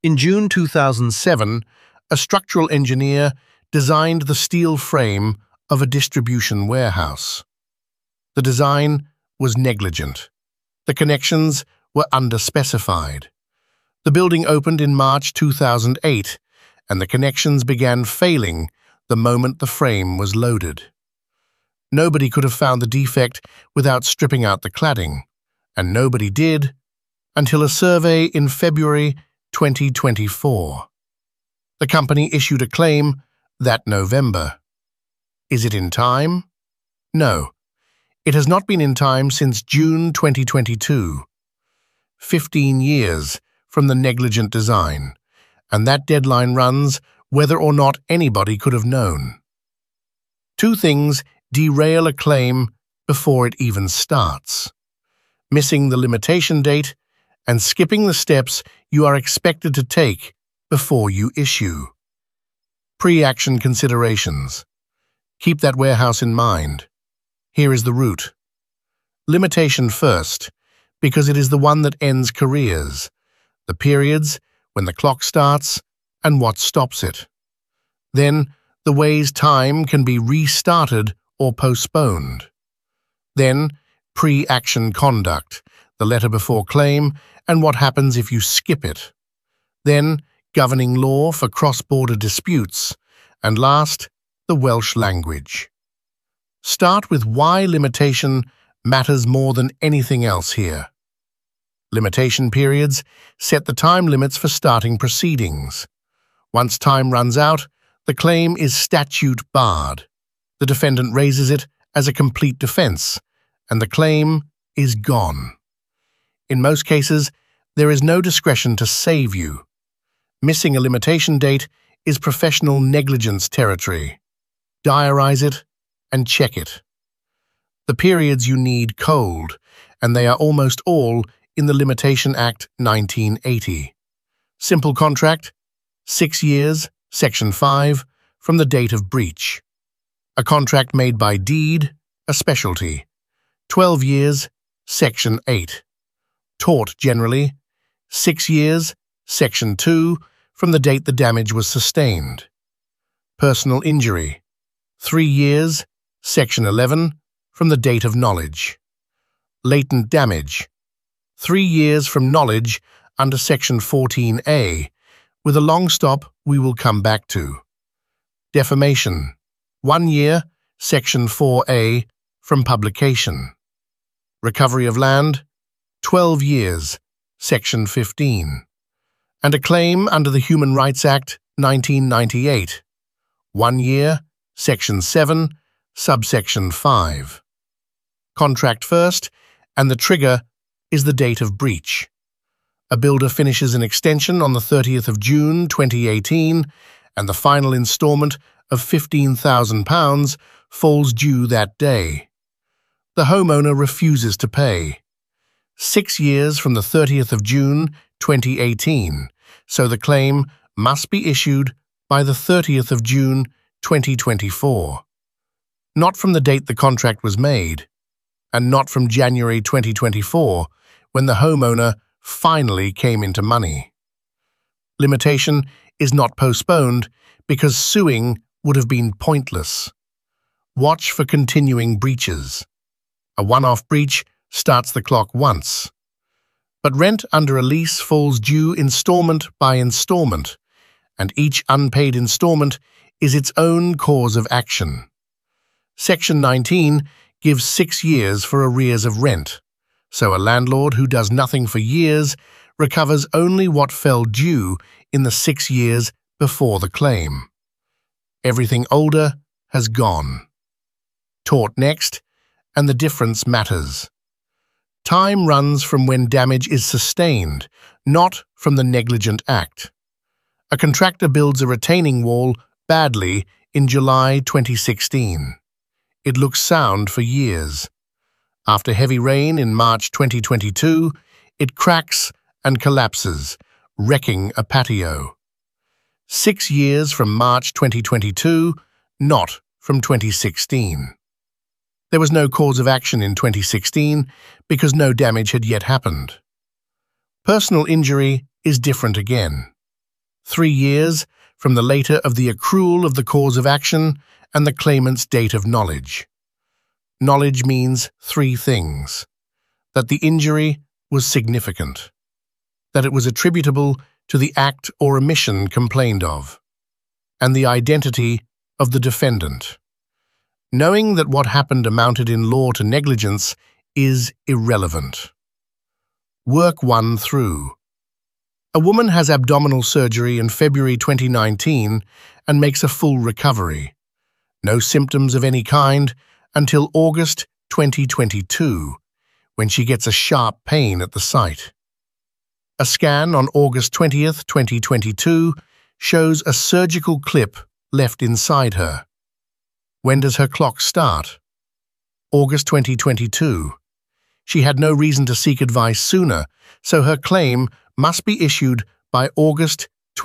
In June 2007, a structural engineer designed the steel frame of a distribution warehouse. The design was negligent. The connections were underspecified. The building opened in March 2008, and the connections began failing the moment the frame was loaded. Nobody could have found the defect without stripping out the cladding, and nobody did until a survey in February 2024. The company issued a claim that November. Is it in time? No. It has not been in time since June 2022. 15 years from the negligent design, and that deadline runs whether or not anybody could have known. Two things derail a claim before it even starts: missing the limitation date and skipping the steps you are expected to take before you issue. Pre-action considerations. Keep that warehouse in mind. Here is the route. Limitation first, because it is the one that ends careers, the periods when the clock starts and what stops it. Then, the way's time can be restarted or postponed. Then, pre-action conduct, the letter before claim, and what happens if you skip it. Then, governing law for cross-border disputes. And last, the Welsh language. Start with why limitation matters more than anything else here. Limitation periods set the time limits for starting proceedings. Once time runs out, the claim is statute barred. The defendant raises it as a complete defense, and the claim is gone. In most cases, there is no discretion to save you. Missing a limitation date is professional negligence territory. Diarize it and check it. The periods you need cold, and they are almost all in the Limitation Act 1980. Simple contract, 6 years, Section 5, from the date of breach. A contract made by deed, a specialty, 12 years, Section 8. Tort generally, 6 years, Section 2, from the date the damage was sustained. Personal injury, 3 years, Section 11, from the date of knowledge. Latent damage, 3 years from knowledge under Section 14A, with a long stop we will come back to. Defamation, 1 year, Section 4A, from publication. Recovery of land, 12 years, Section 15. And a claim under the Human Rights Act 1998, 1 year, Section 7, subsection 5. Contract first, and the trigger is the date of breach. A builder finishes an extension on the 30th of June 2018, and the final installment of £15,000 falls due that day. The homeowner refuses to pay. 6 years from the 30th of June 2018, so the claim must be issued by the 30th of June 2024. Not from the date the contract was made, and not from January 2024, when the homeowner finally came into money. Limitation is not postponed because suing would have been pointless. Watch for continuing breaches. A one-off breach starts the clock once. But rent under a lease falls due installment by installment, and each unpaid installment is its own cause of action. Section 19 gives 6 years for arrears of rent, so a landlord who does nothing for years recovers only what fell due in the 6 years before the claim. Everything older has gone. Tort next, and the difference matters. Time runs from when damage is sustained, not from the negligent act. A contractor builds a retaining wall badly in July 2016. It looks sound for years. After heavy rain in March 2022, it cracks and collapses, wrecking a patio. 6 years from March 2022, not from 2016. There was no cause of action in 2016 because no damage had yet happened. Personal injury is different again. 3 years from the later of the accrual of the cause of action and the claimant's date of knowledge. Knowledge means 3 things: that the injury was significant, that it was attributable to the act or omission complained of, and the identity of the defendant. Knowing that what happened amounted in law to negligence is irrelevant. Work 1 through. A woman has abdominal surgery in February 2019 and makes a full recovery. No symptoms of any kind until August 2022, when she gets a sharp pain at the site. A scan on August 20th, 2022 shows a surgical clip left inside her. When does her clock start? August 2022. She had no reason to seek advice sooner, so her claim must be issued by August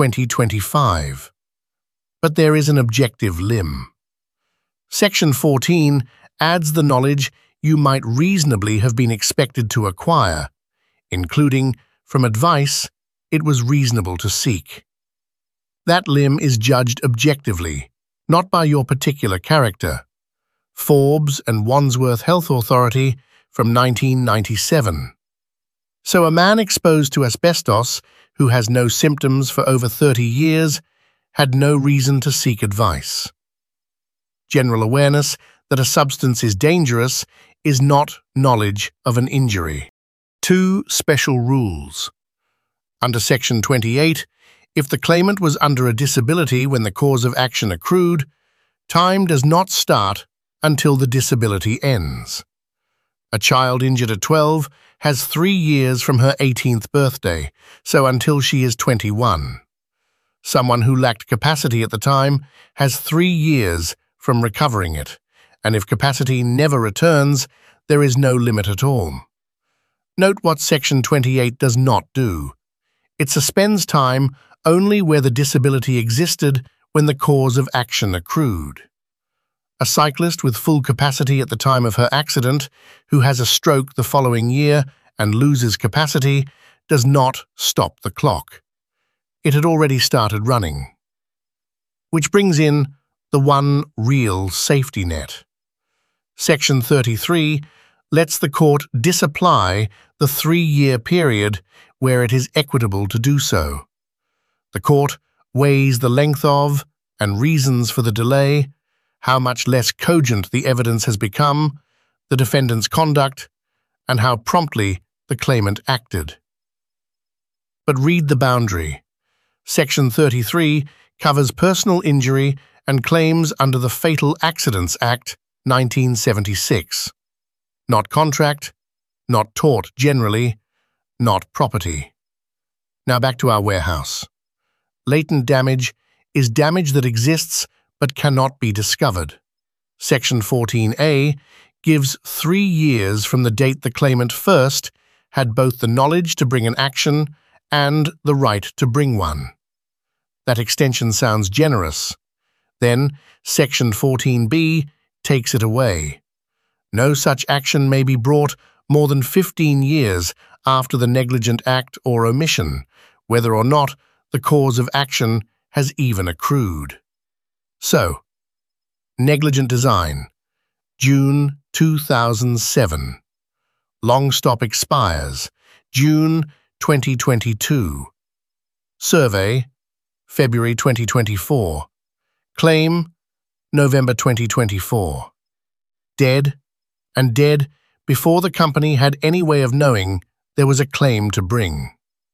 2025. But there is an objective limb. Section 14 adds the knowledge you might reasonably have been expected to acquire, including from advice it was reasonable to seek. That limb is judged objectively, not by your particular character. Forbes and Wandsworth Health Authority from 1997. So a man exposed to asbestos, who has no symptoms for over 30 years, had no reason to seek advice. General awareness that a substance is dangerous is not knowledge of an injury. 2 special rules. Under Section 28, if the claimant was under a disability when the cause of action accrued, time does not start until the disability ends. A child injured at 12 has 3 years from her 18th birthday, so until she is 21. Someone who lacked capacity at the time has 3 years from recovering it, and if capacity never returns, there is no limit at all. Note what Section 28 does not do. It suspends time only where the disability existed when the cause of action accrued. A cyclist with full capacity at the time of her accident, who has a stroke the following year and loses capacity, does not stop the clock. It had already started running. Which brings in the one real safety net. Section 33 lets the court disapply the 3-year period where it is equitable to do so. The court weighs the length of and reasons for the delay, how much less cogent the evidence has become, the defendant's conduct, and how promptly the claimant acted. But read the boundary. Section 33 covers personal injury and claims under the Fatal Accidents Act 1976. Not contract, not tort generally, not property. Now back to our warehouse. Latent damage is damage that exists but cannot be discovered. Section 14A gives 3 years from the date the claimant first had both the knowledge to bring an action and the right to bring one. That extension sounds generous. Then Section 14B takes it away. No such action may be brought more than 15 years after the negligent act or omission, whether or not the cause of action has even accrued. So, negligent design, June 2007. Long stop expires, June 2022. Survey, February 2024. Claim, November 2024. Dead, and dead before the company had any way of knowing there was a claim to bring.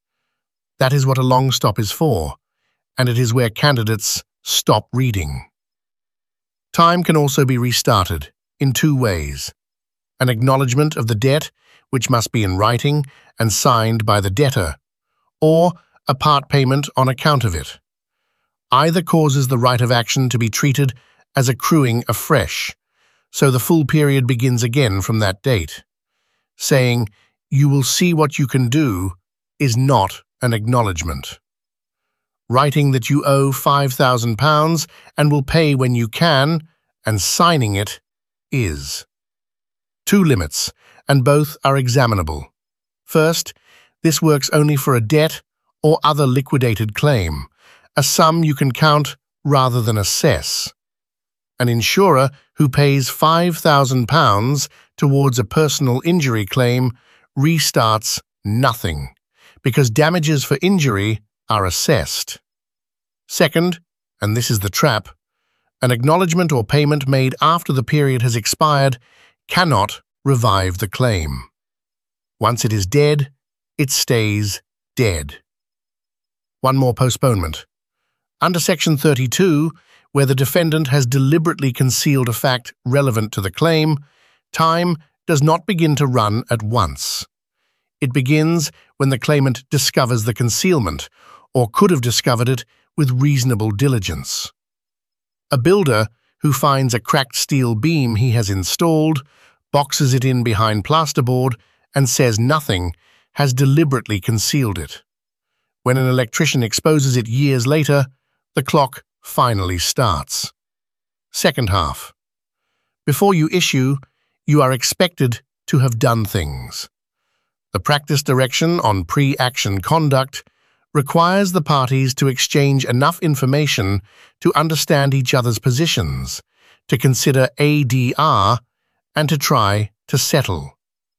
That is what a long stop is for, and it is where candidates stop reading. Time can also be restarted in 2 ways. An acknowledgement of the debt, which must be in writing and signed by the debtor, or a part payment on account of it. Either causes the right of action to be treated as accruing afresh, so the full period begins again from that date. Saying, "You will see what you can do," is not an acknowledgement. Writing that you owe £5,000 and will pay when you can, and signing it, is. 2 limits, and both are examinable. First, this works only for a debt or other liquidated claim, a sum you can count rather than assess. An insurer who pays £5,000 towards a personal injury claim restarts nothing, because damages for injury are assessed. Second, and this is the trap, an acknowledgement or payment made after the period has expired cannot revive the claim. Once it is dead, it stays dead. One more postponement. Under Section 32, where the defendant has deliberately concealed a fact relevant to the claim, time does not begin to run at once. It begins when the claimant discovers the concealment, or could have discovered it with reasonable diligence. A builder who finds a cracked steel beam he has installed, boxes it in behind plasterboard, and says nothing, has deliberately concealed it. When an electrician exposes it years later, the clock finally starts. Second half. Before you issue, you are expected to have done things. The practice direction on pre-action conduct requires the parties to exchange enough information to understand each other's positions, to consider ADR, and to try to settle.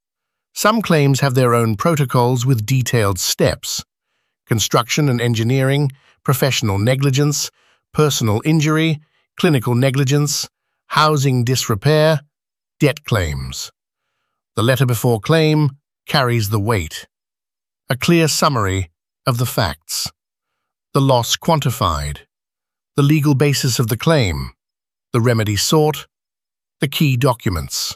Some claims have their own protocols with detailed steps: construction and engineering, professional negligence, personal injury, clinical negligence, housing disrepair, debt claims. The letter before claim carries the weight. A clear summary of the facts. The loss quantified. The legal basis of the claim. The remedy sought. The key documents.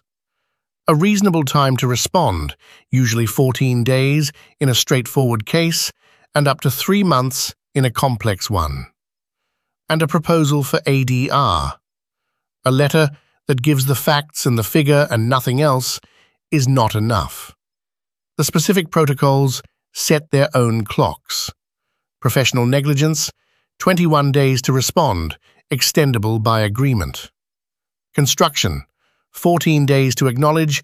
A reasonable time to respond, usually 14 days in a straightforward case, and up to 3 months in a complex one. And a proposal for ADR. A letter that gives the facts and the figure and nothing else is not enough. The specific protocols set their own clocks. Professional negligence, 21 days to respond, extendable by agreement. Construction, 14 days to acknowledge,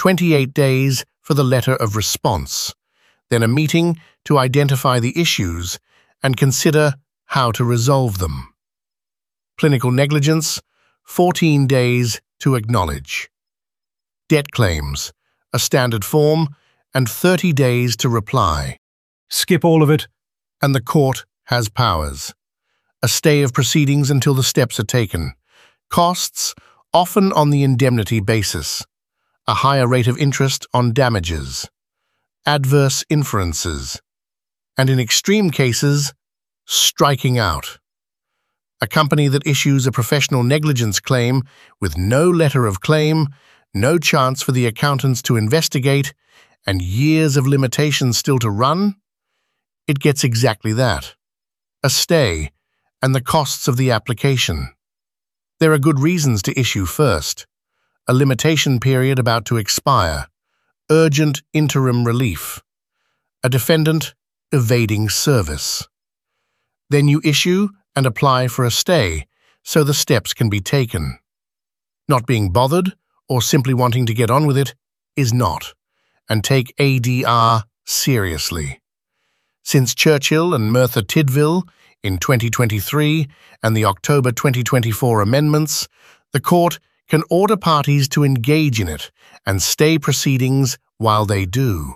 28 days for the letter of response. Then a meeting to identify the issues and consider how to resolve them. Clinical negligence, 14 days to acknowledge. Debt claims, a standard form, and 30 days to reply. Skip all of it. And the court has powers. A stay of proceedings until the steps are taken. Costs, often on the indemnity basis. A higher rate of interest on damages. Adverse inferences. And in extreme cases, striking out. A company that issues a professional negligence claim with no letter of claim, no chance for the accountants to investigate, and years of limitations still to run, it gets exactly that. A stay, and the costs of the application. There are good reasons to issue first. A limitation period about to expire. Urgent interim relief. A defendant evading service. Then you issue and apply for a stay, so the steps can be taken. Not being bothered, or simply wanting to get on with it, is not. And take ADR seriously. Since Churchill and Merthyr Tydfil in 2023 and the October 2024 amendments, the court can order parties to engage in it and stay proceedings while they do.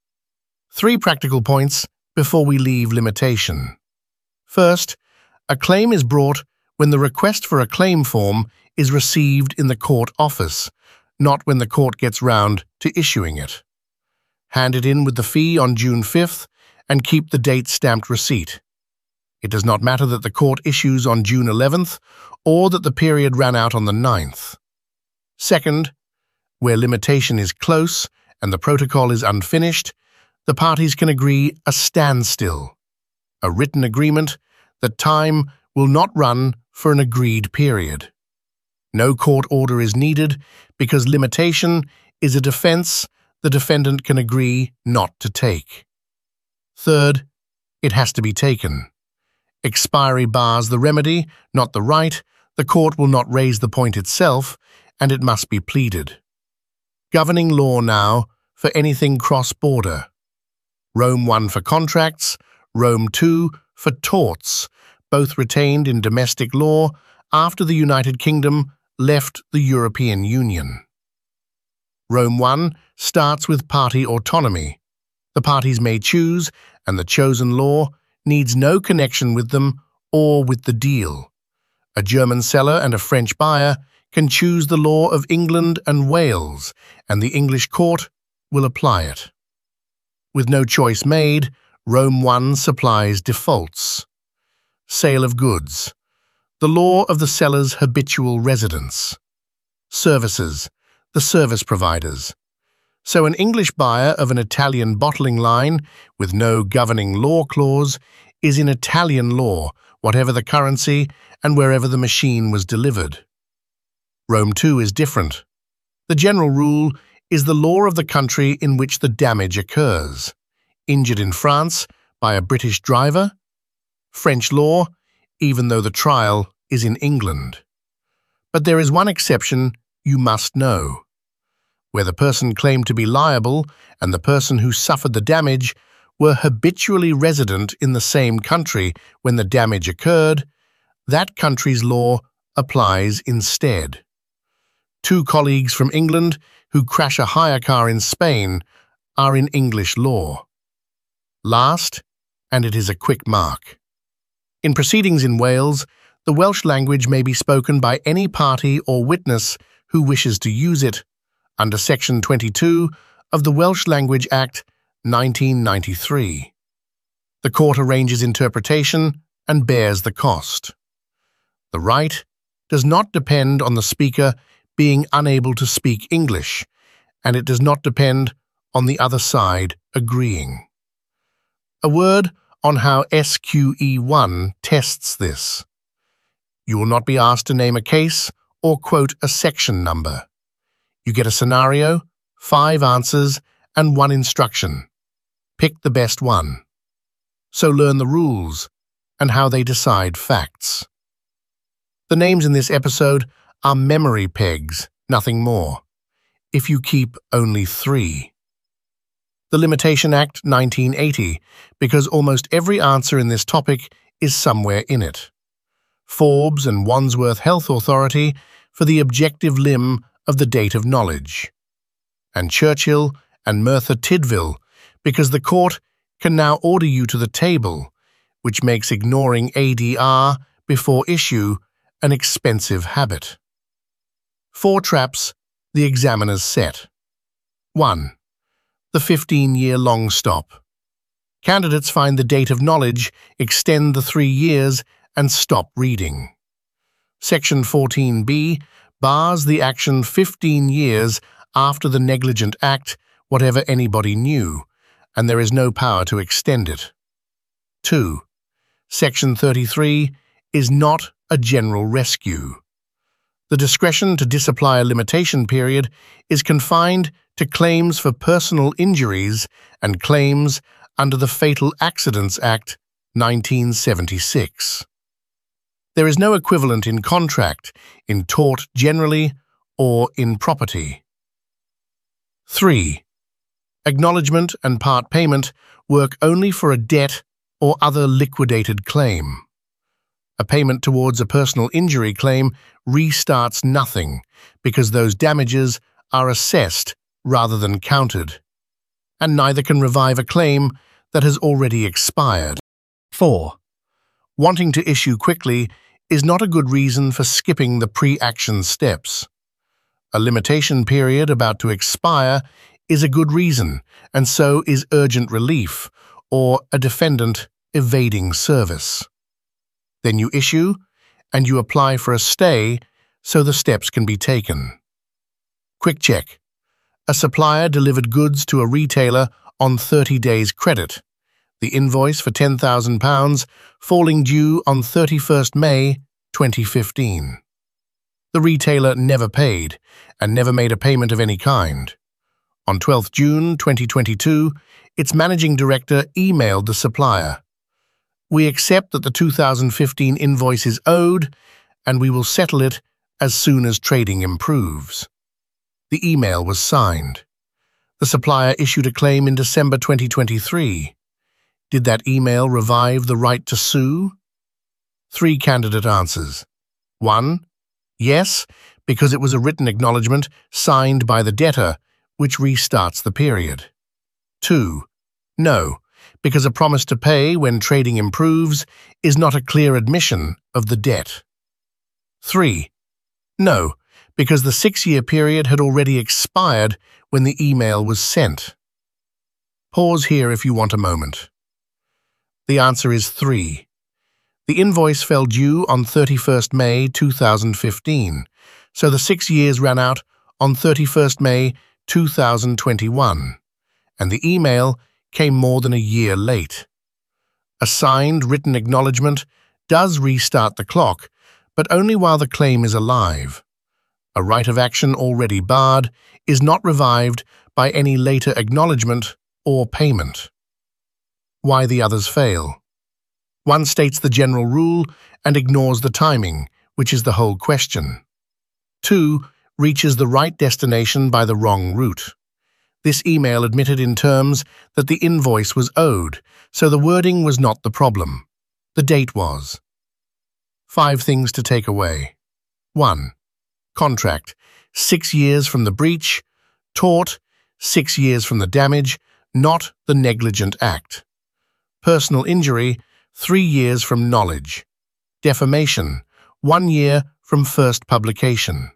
3 practical points before we leave limitation. First, a claim is brought when the request for a claim form is received in the court office, not when the court gets round to issuing it. Hand it in with the fee on June 5th and keep the date-stamped receipt. It does not matter that the court issues on June 11th or that the period ran out on the 9th. Second, where limitation is close and the protocol is unfinished, the parties can agree a standstill, a written agreement that time will not run for an agreed period. No court order is needed because limitation is a defense the defendant can agree not to take. Third, it has to be taken. Expiry bars the remedy, not the right. The court will not raise the point itself, and it must be pleaded. Governing law now for anything cross-border. Rome 1 for contracts, Rome 2 for torts, both retained in domestic law after the United Kingdom left the European Union. Rome I starts with party autonomy. The parties may choose, and the chosen law needs no connection with them or with the deal. A German seller and a French buyer can choose the law of England and Wales, and the English court will apply it. With no choice made, Rome I supplies defaults. Sale of goods. The law of the seller's habitual residence. Services. The service providers. So an English buyer of an Italian bottling line with no governing law clause is in Italian law, whatever the currency and wherever the machine was delivered. Rome II is different. The general rule is the law of the country in which the damage occurs. Injured in France by a British driver? French law, even though the trial is in England. But there is one exception you must know. Where the person claimed to be liable and the person who suffered the damage were habitually resident in the same country when the damage occurred, that country's law applies instead. Two colleagues from England who crash a hire car in Spain are in English law. Last, and it is a quick mark. In proceedings in Wales, the Welsh language may be spoken by any party or witness who wishes to use it, under Section 22 of the Welsh Language Act 1993. The court arranges interpretation and bears the cost. The right does not depend on the speaker being unable to speak English, and it does not depend on the other side agreeing. A word on how SQE1 tests this. You will not be asked to name a case or quote a section number. You get a scenario, 5 answers, and 1 instruction. Pick the best one. So learn the rules and how they decide facts. The names in this episode are memory pegs, nothing more. If you keep only 3. The Limitation Act 1980, because almost every answer in this topic is somewhere in it. Forbes and Wandsworth Health Authority for the objective limb of the date of knowledge. And Churchill and Merthyr Tydfil, because the court can now order you to the table, which makes ignoring ADR before issue an expensive habit. 4 traps the examiners set. 1. The 15-year long stop. Candidates find the date of knowledge, extend the 3 years, and stop reading. Section 14b bars the action 15 years after the negligent act, whatever anybody knew, and there is no power to extend it. 2. Section 33 is not a general rescue. The discretion to disapply a limitation period is confined to claims for personal injuries and claims under the Fatal Accidents Act 1976. There is no equivalent in contract, in tort generally, or in property. 3. Acknowledgement and part payment work only for a debt or other liquidated claim. A payment towards a personal injury claim restarts nothing because those damages are assessed rather than counted, and neither can revive a claim that has already expired. 4. Wanting to issue quickly is not a good reason for skipping the pre-action steps. A limitation period about to expire is a good reason, and so is urgent relief or a defendant evading service. Then you issue, and you apply for a stay so the steps can be taken. Quick check. A supplier delivered goods to a retailer on 30 days credit, the invoice for £10,000 falling due on 31st May 2015. The retailer never paid and never made a payment of any kind. On 12th June 2022, its managing director emailed the supplier. We accept that the 2015 invoice is owed, and we will settle it as soon as trading improves. The email was signed. The supplier issued a claim in December 2023. Did that email revive the right to sue? Three candidate answers. 1. Yes, because it was a written acknowledgement signed by the debtor, which restarts the period. 2. No, because a promise to pay when trading improves is not a clear admission of the debt. 3. No, because the 6-year period had already expired when the email was sent. Pause here if you want a moment. The answer is 3. The invoice fell due on 31st May 2015, so the 6 years ran out on 31st May 2021, and the email came more than a year late. A signed written acknowledgement does restart the clock, but only while the claim is alive. A right of action already barred is not revived by any later acknowledgement or payment. Why the others fail? One states the general rule and ignores the timing, which is the whole question. 2. Reaches the right destination by the wrong route. This email admitted in terms that the invoice was owed, so the wording was not the problem. The date was. 5 things to take away. 1. Contract, 6 years from the breach. Tort, 6 years from the damage, not the negligent act. Personal injury, 3 years from knowledge. Defamation, 1 year from first publication.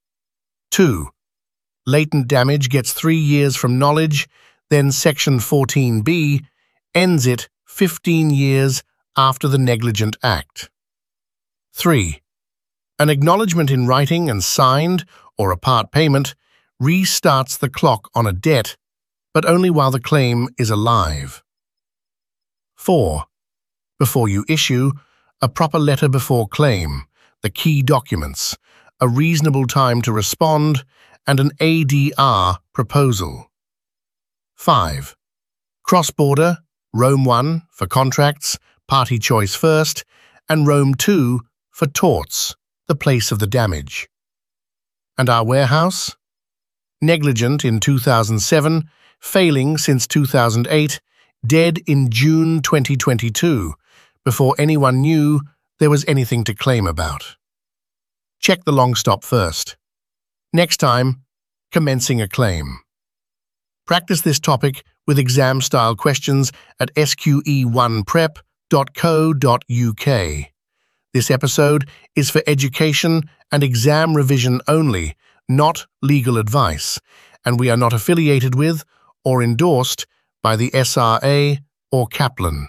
2. Latent damage gets 3 years from knowledge, then Section 14B ends it 15 years after the negligent act. 3. An acknowledgement in writing and signed, or a part payment, restarts the clock on a debt, but only while the claim is alive. 4. Before you issue, a proper letter before claim, the key documents, a reasonable time to respond, and an ADR proposal. 5. Cross-border, Rome 1 for contracts, party choice first, and Rome 2 for torts, the place of the damage. And our warehouse? Negligent in 2007, failing since 2008, dead in June 2022, before anyone knew there was anything to claim about. Check the long stop first. Next time, commencing a claim. Practice this topic with exam-style questions at sqe1prep.co.uk. This episode is for education and exam revision only, not legal advice, and we are not affiliated with or endorsed by the SRA or Kaplan.